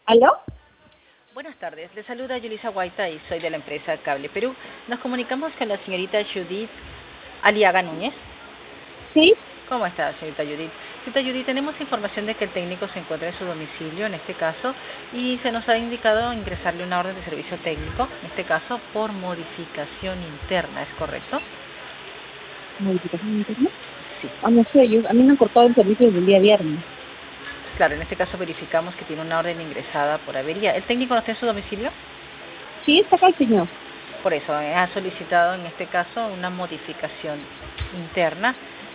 ¿Aló? Buenas tardes, le saluda Yulisa Guaita y soy de la empresa Cable Perú. Nos comunicamos con la señorita Judith Aliaga Núñez. Sí. ¿Cómo está, señorita Judith? Señorita Judith, tenemos información de que el técnico se encuentra en su domicilio, en este caso, y se nos ha indicado ingresarle una orden de servicio técnico, en este caso por modificación interna, ¿es correcto? ¿Modificación interna? Sí. No sé, a mí me han cortado el servicio desde el día viernes. Claro, en este caso verificamos que tiene una orden ingresada por avería. ¿El técnico no está en su domicilio? Sí, está acá el señor. Por eso, ha solicitado en este caso una modificación interna.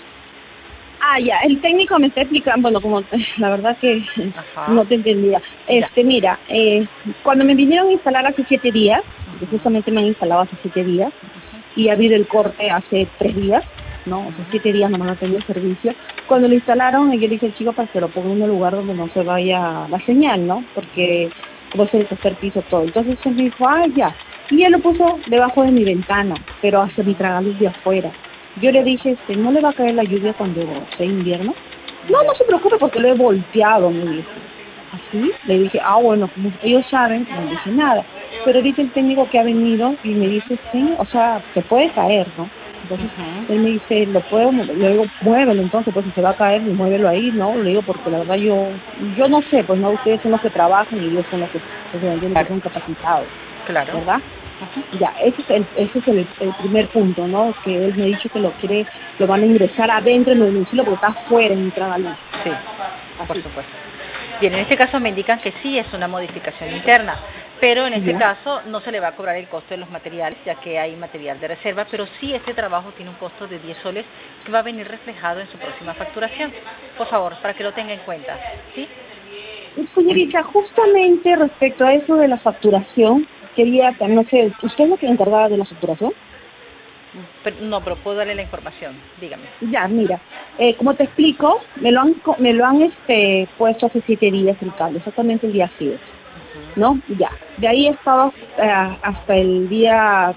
Ya, el técnico me está explicando, bueno, como la verdad que Ajá. no te entendía. Mira, cuando me vinieron a instalar hace 7 días, que justamente me han instalado hace 7 días, y ha habido el corte hace 3 días, ¿no? O sea, 7 días nomás no tenía el servicio. Cuando lo instalaron, yo le dije al chico para que lo ponga en un lugar donde no se vaya la señal, ¿no? Porque como es el tercer piso todo. Entonces él me dijo, ya. Y él lo puso debajo de mi ventana, pero hacia mi tragaluz de afuera. Yo le dije, ¿no le va a caer la lluvia cuando sea invierno? No, no se preocupe porque lo he volteado, me dijo. ¿Así? Le dije, bueno, como ellos saben, no dije nada. Pero dice el técnico que ha venido y me dice, sí, o sea, se puede caer, ¿no? Entonces, él me dice, le digo, muévelo entonces, pues si se va a caer, muévelo ahí, ¿no? Le digo, porque la verdad yo no sé, pues no, ustedes son los que trabajan y ellos son los que, pues, entiendo que son capacitados, Claro. ¿verdad? Ya, ese es el primer punto, ¿no? Que él me ha dicho que lo van a ingresar adentro en el domicilio porque está afuera en mi tragaluz. Sí, por Así. supuesto. Bien, en este caso me indican que sí es una modificación interna, pero en este caso no se le va a cobrar el costo de los materiales, ya que hay material de reserva, pero sí este trabajo tiene un costo de 10 soles que va a venir reflejado en su próxima facturación. Por favor, para que lo tenga en cuenta, ¿sí? Señorita, justamente respecto a eso de la facturación, quería, no sé, ¿usted es la que encargaba de la facturación? No, pero puedo darle la información, dígame. Ya, mira, como te explico, me lo han puesto hace 7 días el cable, exactamente el día 7, ¿no? Ya, de ahí he estado hasta el día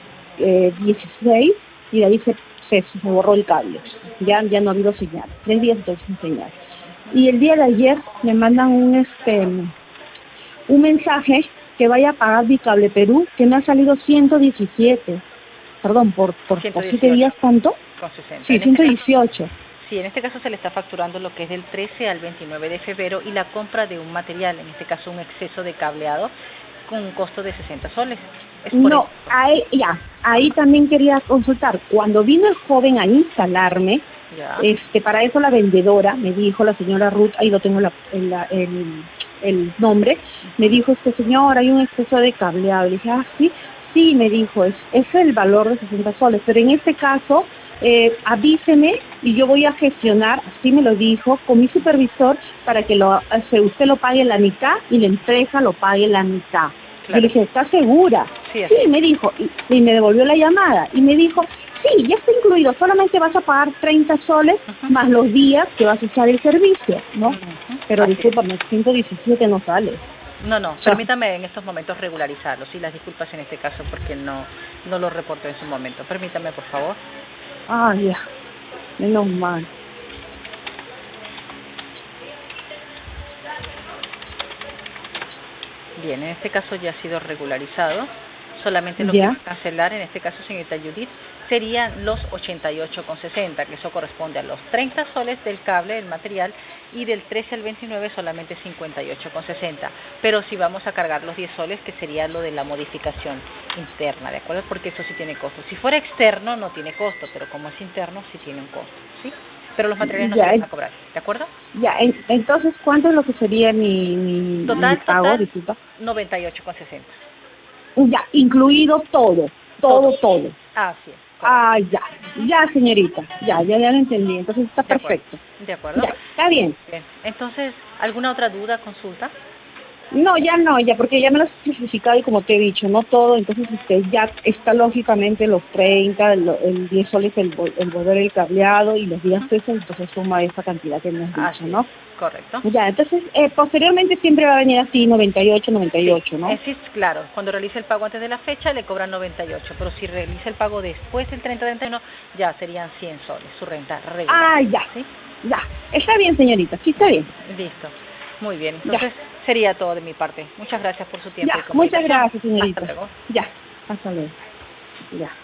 16 y de ahí se borró el cable, ya no ha habido señal, 3 días entonces sin señal. Y el día de ayer me mandan un mensaje que vaya a pagar mi Cable Perú, que me ha salido 117. Perdón, por 7 118 días, ¿cuánto? con 60. Sí, En este caso, 118. sí, en este caso se le está facturando lo que es del 13 al 29 de febrero y la compra de un material, en este caso un exceso de cableado, con un costo de 60 soles. Es por No, esto. ahí también quería consultar. Cuando vino el joven a instalarme, Ya. para eso la vendedora me dijo, la señora Ruth, ahí lo tengo el nombre, me dijo, señor, hay un exceso de cableado. Le dije, sí, sí, me dijo, es el valor de 60 soles, pero en este caso, avíseme y yo voy a gestionar, así me lo dijo, con mi supervisor para que usted lo pague la mitad y la empresa lo pague la mitad. Yo le Claro. dije, ¿estás segura? Sí, Sí, así es. me dijo, y me devolvió la llamada y me dijo, sí, ya está incluido, solamente vas a pagar 30 soles más los días que vas a usar el servicio, ¿no? Pero Así es. discúlpame, 117 no sale. No, O sea, permítame en estos momentos regularizarlo. Sí, las disculpas en este caso porque no lo reportó en su momento. Permítame, por favor. ya, menos mal. Bien, en este caso ya ha sido regularizado. Solamente lo que va ¿Ya? a cancelar, en este caso, señorita Judith, serían los 88,60, que eso corresponde a los 30 soles del cable, del material, y del 13 al 29 solamente 58,60. Pero si vamos a cargar los 10 soles, que sería lo de la modificación interna, ¿de acuerdo? Porque eso sí tiene costo. Si fuera externo no tiene costo, pero como es interno sí tiene un costo, ¿sí? Pero los materiales no se Ya, les va a cobrar, ¿de acuerdo? entonces, ¿cuánto es lo que sería mi pago? Total, Disculpa. 98,60. Ya, incluido todo, Todo. todo. Así es, correcto. Ya, señorita, ya lo entendí, entonces está De acuerdo, perfecto. de acuerdo. Ya, está bien. Bien. Entonces, ¿alguna otra duda, consulta? No, ya, porque ya me lo has especificado y como te he dicho, no todo, entonces ya está lógicamente los 30, el 10 soles el volver el cableado y los días pesos, entonces suma esa cantidad que me has dicho, Así es, ¿no? correcto. Ya, entonces posteriormente siempre va a venir así 98, Sí, 98, ¿no? sí, claro. Cuando realice el pago antes de la fecha le cobran 98, pero si realiza el pago después del 30-31 ya serían 100 soles, su renta regular. Ya, ¿Sí? ya, está bien, señorita, sí está bien, Listo. Muy bien. ya. Entonces, Sería todo de mi parte. Muchas gracias por su tiempo. Ya, muchas gracias, Hasta señorita. luego. Ya, hasta luego. Ya.